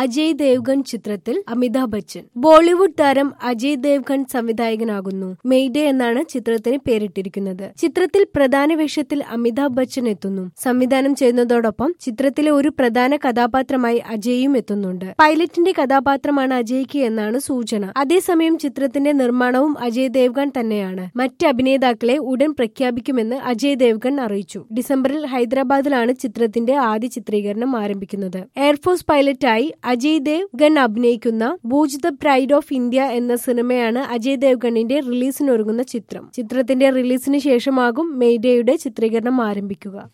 അജയ് ദേവ്ഗൺ ചിത്രത്തിൽ അമിതാഭ് ബച്ചൻ. ബോളിവുഡ് താരം അജയ് ദേവ്ഗൺ സംവിധായകനാകുന്നു. മെയ്ഡേ എന്നാണ് ചിത്രത്തിന് പേരിട്ടിരിക്കുന്നത്. ചിത്രത്തിൽ പ്രധാന വേഷത്തിൽ അമിതാഭ് ബച്ചൻ എത്തുന്നു. സംവിധാനം ചെയ്യുന്നതോടൊപ്പം ചിത്രത്തിലെ ഒരു പ്രധാന കഥാപാത്രമായി അജയും എത്തുന്നുണ്ട്. പൈലറ്റിന്റെ കഥാപാത്രമാണ് അജയ്ക്ക് എന്നാണ് സൂചന. അതേസമയം ചിത്രത്തിന്റെ നിർമ്മാണവും അജയ് ദേവ്ഗൺ തന്നെയാണ്. മറ്റ് അഭിനേതാക്കളെ ഉടൻ പ്രഖ്യാപിക്കുമെന്ന് അജയ് ദേവ്ഗൺ അറിയിച്ചു. ഡിസംബറിൽ ഹൈദരാബാദിലാണ് ചിത്രത്തിന്റെ ആദ്യ ചിത്രീകരണം ആരംഭിക്കുന്നത്. എയർഫോഴ്സ് പൈലറ്റായി അജയ് ദേവ്ഗൺ അഭിനയിക്കുന്ന Bhuj the pride of India എന്ന സിനിമയാണ് അജയ് ദേവ്ഗണിന്റെ റിലീസിനൊരുങ്ങുന്ന ചിത്രം. ചിത്രത്തിന്റെ റിലീസിന് ശേഷമാകും മെയ്ഡേയുടെ ചിത്രീകരണം ആരംഭിക്കുക.